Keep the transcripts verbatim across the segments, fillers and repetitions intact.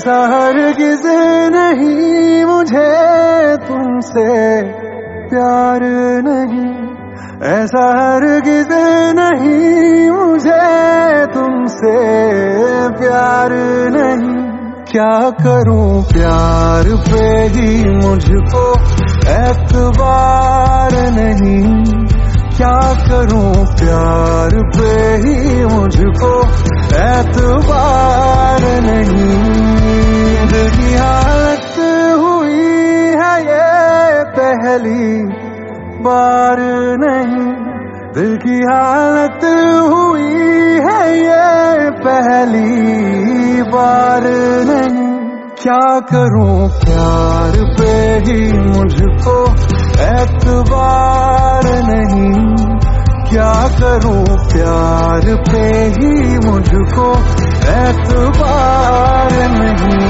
ऐसा हरगिज़ नहीं मुझे तुमसे प्यार नहीं, ऐसा हरगिज़ नहीं मुझे तुमसे प्यार नहीं। क्या करूं प्यार पे ही मुझको एतबार नहीं, क्या करूं प्यार पे ही मुझको एतबार नहीं। दिल की हालत हुई है ये पहली बार नहीं, दिल की हालत हुई है ये पहली बार नहीं। क्या करूं प्यार पे ही मुझको एतबार नहीं, क्या करूं प्यार पे ही मुझको एतबार नहीं।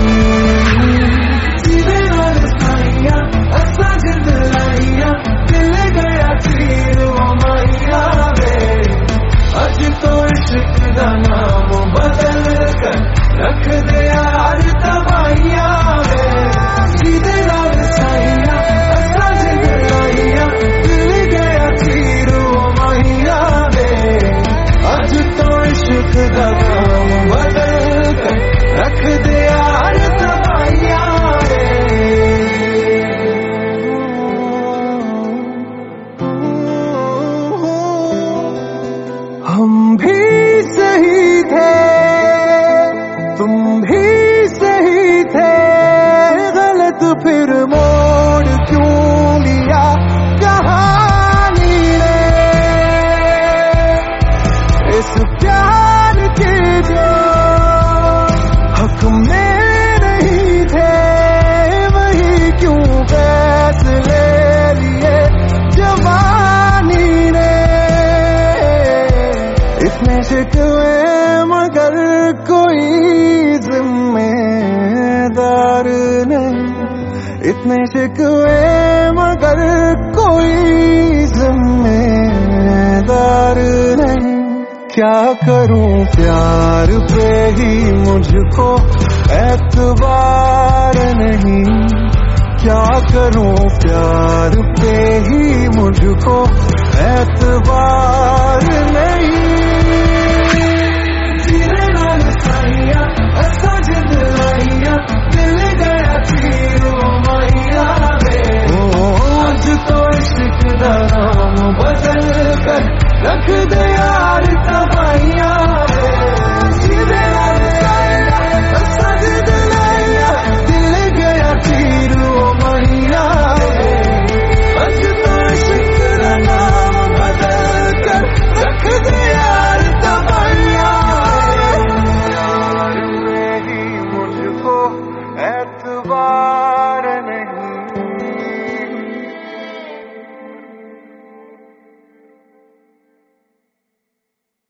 रख दे यार तबाहिया वे, सीधे नाल साइया असा जिंदलाइया, दिल गया तीरू माहिया वे। अज तो इश्क दा नाम बदल कर रख दे यार तबाहिया वे। हम भी सही थे तुम भी सही थे, गलत फिर मोड़ क्यों लिया कहानी ने। इस प्यार के जो हक में नहीं थे, वही क्यों फैसले लिए जवानी ने। इतने शिकवे मगर कोई जिम्मेदार नहीं, इतने शिकवे मगर कोई जिम्मेदार नहीं। क्या करूं प्यार पे ही मुझको एतबार नहीं, क्या करूं प्यार पे ही मुझको एतबार नहीं। आज तो इश्क दा नाम बदल कर रख दे